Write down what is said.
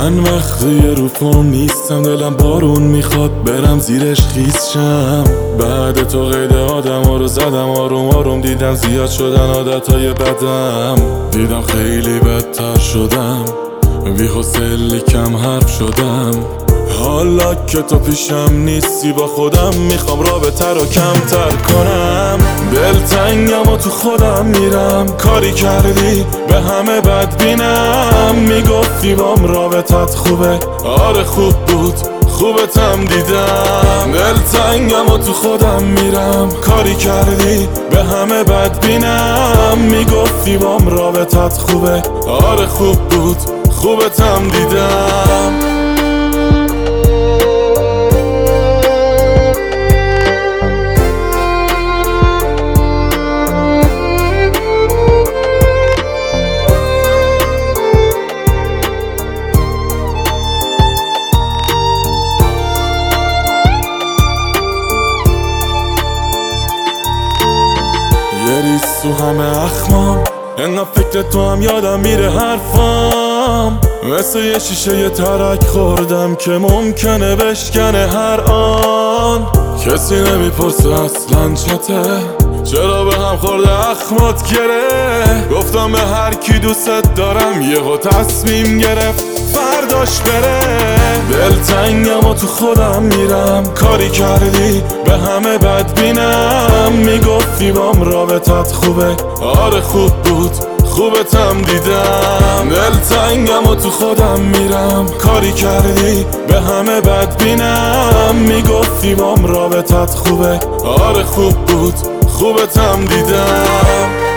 چند وقته رو فرم نیستم، دلم بارون میخواد برم زیرش خیس شم. بعد تو قید آدم ها رو زدم، آروم آروم دیدم زیاد شدن عادتهای بدم. دیدم خیلی بدتر شدم، بی حوصله کم حرف شدم. حالا که تو پیشم نیستی با خودم میخوام رابطه رو کمتر کنم. دلتنگم و تو خودم میرم، کاری کردی به همه بدبینم. میگفتی بام رابطت خوبه، آره خوب بود خوبتم دیدم. دلتنگم و تو خودم میرم، کاری کردی به همه بدبینم. میگفتی بام رابطت خوبه، آره خوب بود خوبتم دیدم. یه ریز تو همه اخمام، انقدر فکر تو هم یادم میره حرفام. مثل یه شیشه یه ترک خوردم که ممکنه بشکنه هر آن. کسی نمیپرسه اصلا چته، چرا به هم خورده اخمات گره. گفتم به هر کی دوست دارم، یهو تصمیم گرفت فرداش بره. دلتنگم و تو خودم میرم، کاری کردی به همه بدبینم. میگفتی بام رابطت خوبه، آره خوب بود خوبتم دیدم. دلتنگم و تو خودم میرم، کاری کردی به همه بدبینم. میگفتی بام رابطت خوبه، آره خوب بود خوبتم دیدم.